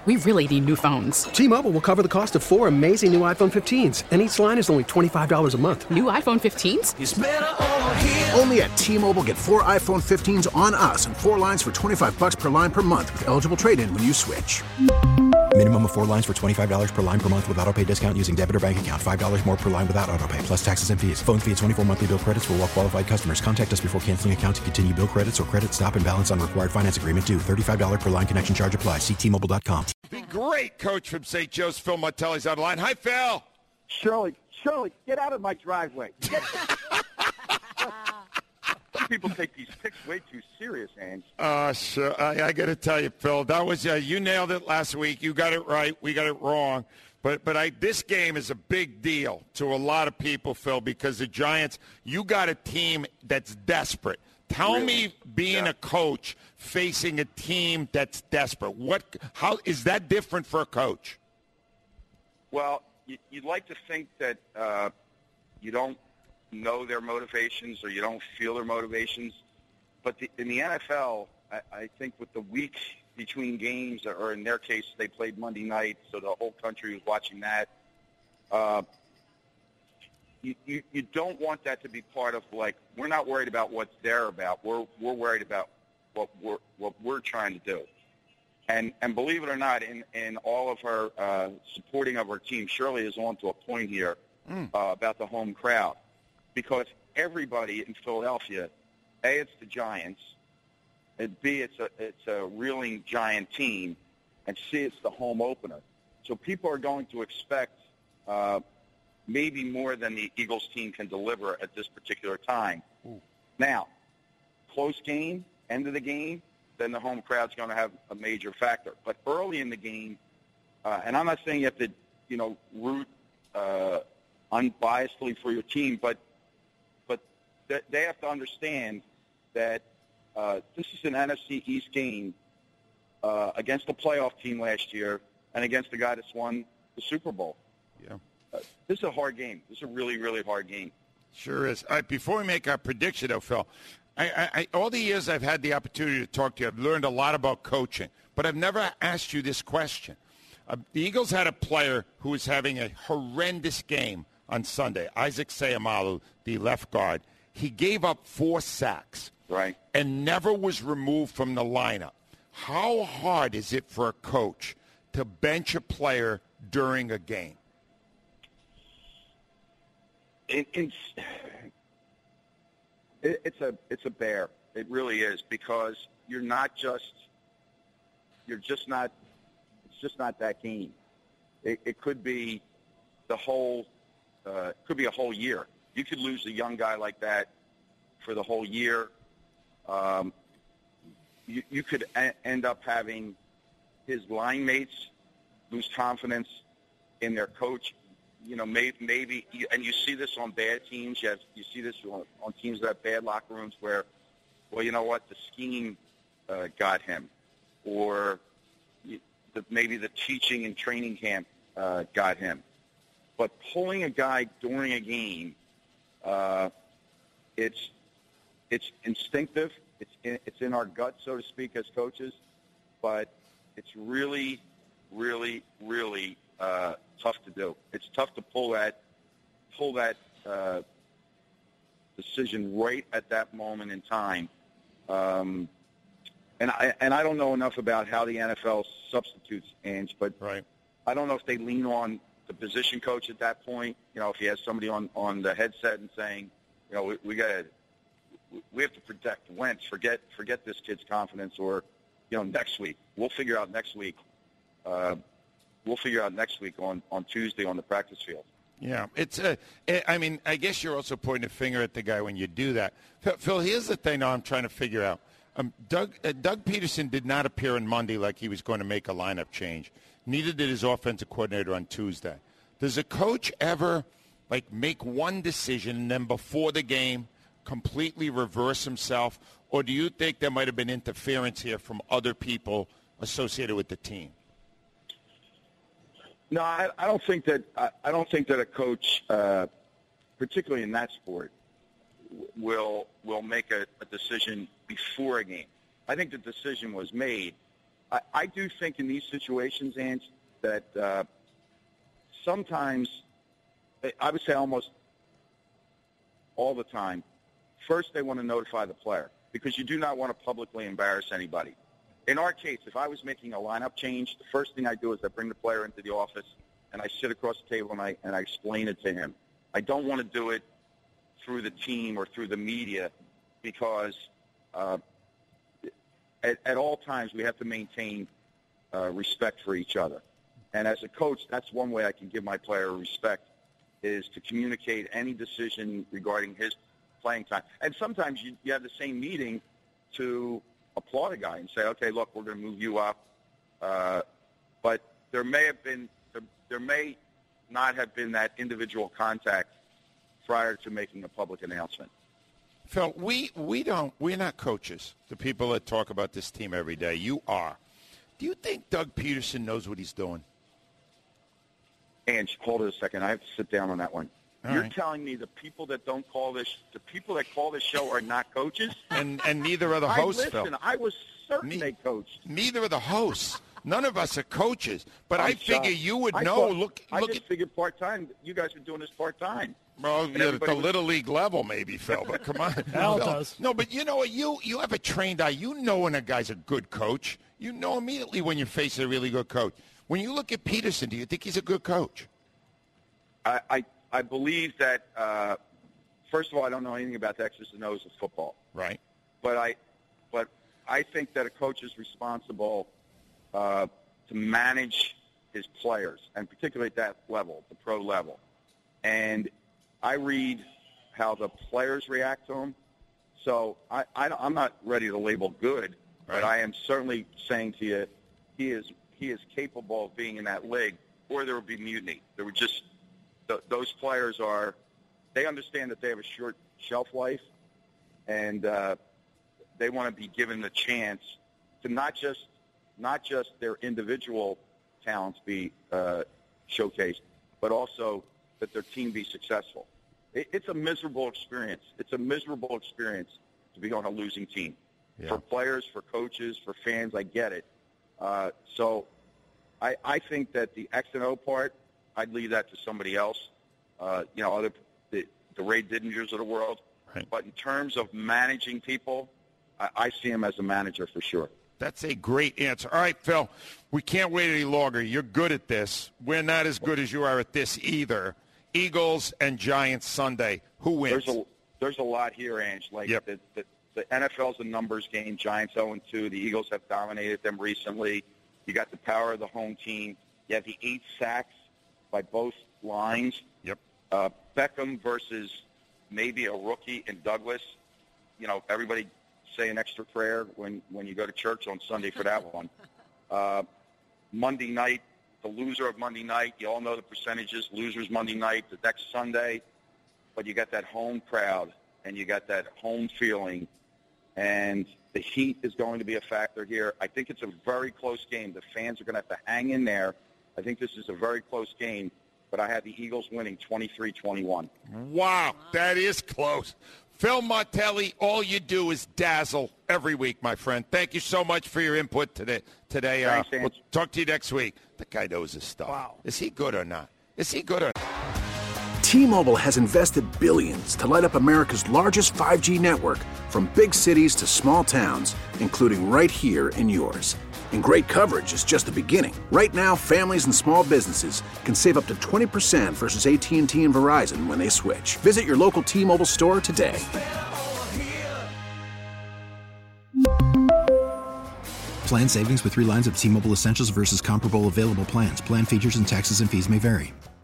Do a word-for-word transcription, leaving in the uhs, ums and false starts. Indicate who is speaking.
Speaker 1: We really need new phones.
Speaker 2: T-Mobile will cover the cost of four amazing new iPhone fifteens, and each line is only twenty-five dollars a month.
Speaker 1: New iPhone fifteens?
Speaker 3: It's better over here.
Speaker 4: Only at T-Mobile, get four iPhone fifteens on us and four lines for twenty-five dollars per line per month with eligible trade-in when you switch.
Speaker 5: Minimum of four lines for twenty-five dollars per line per month with autopay discount using debit or bank account. five dollars more per line without autopay, plus taxes and fees. Phone fee at twenty-four monthly bill credits for well-qualified customers. Contact us before canceling account to continue bill credits or credit stop and balance on required finance agreement due. thirty-five dollars per line connection charge applies. See T Mobile dot com.
Speaker 6: The great coach from Saint Joe's, Phil Martelli's on the line. Hi, Phil.
Speaker 7: Shirley, Shirley, get out of my driveway. Some people take these picks way too serious, Ange.
Speaker 6: Uh, sure. I, I got to tell you, Phil, that was uh, you nailed it last week. You got it right. We got it wrong. But but I, this game is a big deal to a lot of people, Phil, because the Giants, you got a team that's desperate. Tell
Speaker 7: Really?
Speaker 6: me, being
Speaker 7: Yeah.
Speaker 6: a coach facing a team that's desperate, what? How is that different for a coach?
Speaker 7: Well, you, you'd like to think that uh, you don't know their motivations or you don't feel their motivations. But the, in the N F L, I, I think with the week between games, or in their case, they played Monday night, so the whole country was watching that. Uh, you, you, you don't want that to be part of, like, we're not worried about what they're about. We're we're worried about what we're what we're trying to do. And and believe it or not, in, in all of her uh, supporting of her team, Shirley is on to a point here mm. uh, about the home crowd. Because everybody in Philadelphia, A, it's the Giants, and B, it's a it's a reeling Giant team, and C, it's the home opener. So people are going to expect uh, maybe more than the Eagles team can deliver at this particular time. Ooh. Now, close game, end of the game, then the home crowd's going to have a major factor. But early in the game, uh, and I'm not saying you have to, you know, root uh, unbiasedly for your team, but but th- they have to understand that uh, this is an N F C East game uh, against a playoff team last year and against the guy that's won the Super Bowl.
Speaker 6: Yeah.
Speaker 7: Uh, this is a hard game. This is a really, really hard game.
Speaker 6: Sure is. All right, before we make our prediction, though, Phil, I, I, I, all the years I've had the opportunity to talk to you, I've learned a lot about coaching, but I've never asked you this question. Uh, the Eagles had a player who was having a horrendous game on Sunday, Isaac Seumalo, the left guard. He gave up four sacks.
Speaker 7: Right.
Speaker 6: And never was removed from the lineup. How hard is it for a coach to bench a player during a game?
Speaker 7: It, it's it, it's a it's a bear. It really is, because you're not just you're just not it's just not that game. It, it could be the whole uh, it could be a whole year. You could lose a young guy like that for the whole year. Um, you, you could a- end up having his line mates lose confidence in their coach. You know, maybe, maybe, and you see this on bad teams. You, have, you see this on, on teams that have bad locker rooms where, well, you know what, the scheme uh, got him, or you, the, maybe the teaching and training camp uh, got him. But pulling a guy during a game, uh, it's it's instinctive. It's in, it's in our gut, so to speak, as coaches. But it's really, really, really uh, tough to do. It's tough to pull that pull that uh, decision right at that moment in time. Um, and I and I don't know enough about how the N F L substitutes, Ange, but
Speaker 6: right.
Speaker 7: I don't know if they lean on the position coach at that point. You know, if he has somebody on, on the headset and saying, you know, we, we got to we have to protect Wentz. Forget forget this kid's confidence, or you know, next week we'll figure out next week. Uh, we'll figure out next week on, on Tuesday on the practice field.
Speaker 6: Yeah, it's a. I mean, I guess you're also pointing a finger at the guy when you do that. Phil, here's the thing. Now I'm trying to figure out. Um, Doug uh, Doug Peterson did not appear on Monday like he was going to make a lineup change. Neither did his offensive coordinator on Tuesday. Does a coach ever like make one decision and then before the game completely reverse himself, or do you think there might have been interference here from other people associated with the team?
Speaker 7: No, I, I don't think that. I, I don't think that a coach, uh, particularly in that sport, will will make a, a decision before a game. I think the decision was made I, I do think in these situations, Ange, that uh, sometimes, I would say almost all the time, first they want to notify the player because you do not want to publicly embarrass anybody. In our case, if I was making a lineup change, the first thing I do is I bring the player into the office and I sit across the table and I, and I explain it to him. I don't want to do it through the team or through the media because uh, at, at all times we have to maintain uh, respect for each other. And as a coach, that's one way I can give my player respect, is to communicate any decision regarding his playing time. And sometimes you, you have the same meeting to applaud a guy and say, okay, look, we're going to move you up. Uh, but there may have been, there, there may not have been that individual contact prior to making a public announcement.
Speaker 6: Phil, we, we don't, we're not coaches, the people that talk about this team every day. You are. Do you think Doug Peterson knows what he's doing?
Speaker 7: Ange, hold it a second. I have to sit down on that one.
Speaker 6: All
Speaker 7: You're
Speaker 6: right.
Speaker 7: telling me the people that don't call this, the people that call this show are not coaches?
Speaker 6: And and neither are the hosts,
Speaker 7: I, listen,
Speaker 6: Phil.
Speaker 7: I was certain
Speaker 6: Ne-
Speaker 7: they coached.
Speaker 6: Neither are the hosts. None of us are coaches. But
Speaker 7: I'm
Speaker 6: I figure
Speaker 7: shocked.
Speaker 6: you would
Speaker 7: I
Speaker 6: know.
Speaker 7: thought-
Speaker 6: look,
Speaker 7: I
Speaker 6: look
Speaker 7: just
Speaker 6: at
Speaker 7: figured part-time. You guys were doing this part-time.
Speaker 6: well,
Speaker 7: And
Speaker 6: yeah, at
Speaker 7: everybody
Speaker 6: the
Speaker 7: was-
Speaker 6: little league level, maybe, Phil. But come on,
Speaker 3: Al
Speaker 6: Phil.
Speaker 3: does.
Speaker 6: No, but you know what? You you have a trained eye. You know when a guy's a good coach. You know immediately when you face a really good coach. When you look at Peterson, do you think he's a good coach?
Speaker 7: I, I, I believe that, uh, first of all, I don't know anything about the X's and O's of football.
Speaker 6: Right.
Speaker 7: But I, but I think that a coach is responsible uh, to manage his players, and particularly at that level, the pro level. And I read how the players react to him. So I, I, I'm not ready to label good,
Speaker 6: Right.
Speaker 7: but I am certainly saying to you, he is he is capable of being in that league, or there would be mutiny. There would just th- those players are. They understand that they have a short shelf life, and uh, they want to be given the chance to not just not just their individual talents be uh, showcased, but also that their team be successful. It, it's a miserable experience. It's a miserable experience to be on a losing team.
Speaker 6: Yeah.
Speaker 7: For players, for coaches, for fans, I get it. Uh, so I, I think that the X and O part, I'd leave that to somebody else. Uh, you know, other the, the Ray Didingers of the world.
Speaker 6: Right.
Speaker 7: But in terms of managing people, I, I see him as a manager for sure.
Speaker 6: That's a great answer. All right, Phil, we can't wait any longer. You're good at this. We're not as good as you are at this either. Eagles and Giants Sunday. Who wins?
Speaker 7: There's a there's a lot here, Ange. Like
Speaker 6: Yep.
Speaker 7: the, the the N F L's a numbers game. Giants oh and two. The Eagles have dominated them recently. You got the power of the home team. You have the eight sacks by both lines.
Speaker 6: Yep.
Speaker 7: Uh, Beckham versus maybe a rookie in Douglas. You know, everybody say an extra prayer when, when you go to church on Sunday for that one. Uh, Monday night, the loser of Monday night, you all know the percentages. Losers Monday night, the next Sunday. But you got that home crowd, and you got that home feeling. And the heat is going to be a factor here. I think it's a very close game. The fans are going to have to hang in there. I think this is a very close game. But I have the Eagles winning twenty-three twenty-one.
Speaker 6: Wow, that is close. Phil Martelli, all you do is dazzle every week, my friend. Thank you so much for your input today. Today, uh,
Speaker 7: Thanks, Ange.
Speaker 6: we'll talk to you next week. The guy knows his stuff.
Speaker 3: Wow.
Speaker 6: Is he good or not? Is he good or not?
Speaker 4: T-Mobile has invested billions to light up America's largest five G network, from big cities to small towns, including right here in yours. And great coverage is just the beginning. Right now, families and small businesses can save up to twenty percent versus A T and T and Verizon when they switch. Visit your local T-Mobile store today.
Speaker 5: Plan savings with three lines of T-Mobile Essentials versus comparable available plans. Plan features and taxes and fees may vary.